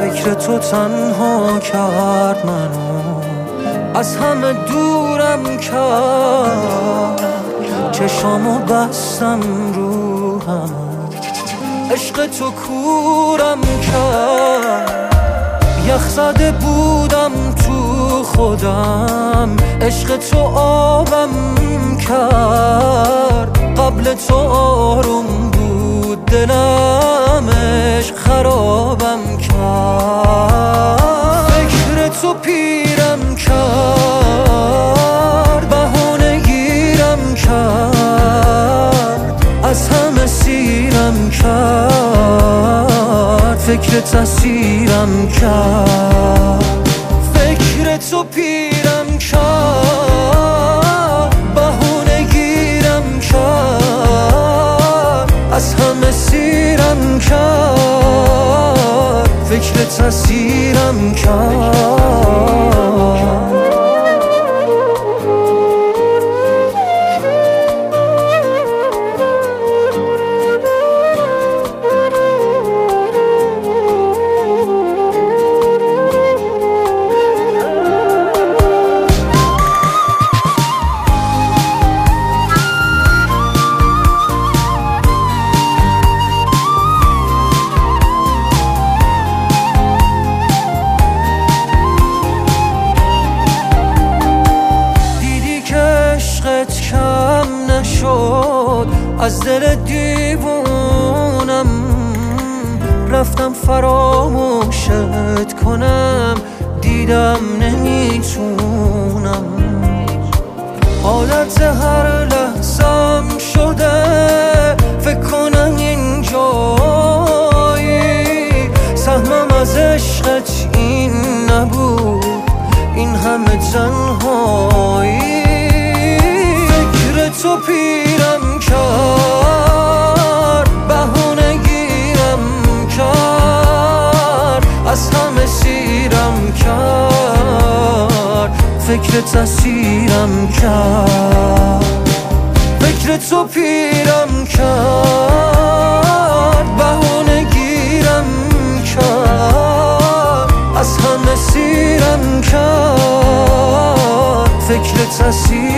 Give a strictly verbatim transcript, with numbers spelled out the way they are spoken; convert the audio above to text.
فکر تو تنها کرد منو، از همه دورم کرد، چشامو بستم رو هم، عشق تو کورم کرد، یخ زده بودم تو خودم، عشق تو آبم کرد، قبل تو آروم بود دلم، عشق خرابم کرد، فکر تو پیرم کرد، بهونه گیرم کرد، از همه سیرم کرد، فکر تسیرم کرد، فکر تو پیرم کرد، بهونه گیرم کرد، از همه سیرم کرد، فکر تسیرم کرد. کم نشد از دل دیوونم، رفتم فراموشت کنم، دیدم نمیتونم، عادت هر لحظم شده، فکر کنم اینجایی، سهمم از عشقت این نبود، این همه تنهایی، تو پیرم کرد، بهونه گیرم کرد، از همه سیرم کرد، فکر تسیرم کرد، فکر تو پیرم کرد، بهونه گیرم کرد، از همه سیرم کرد، فکر تسیرم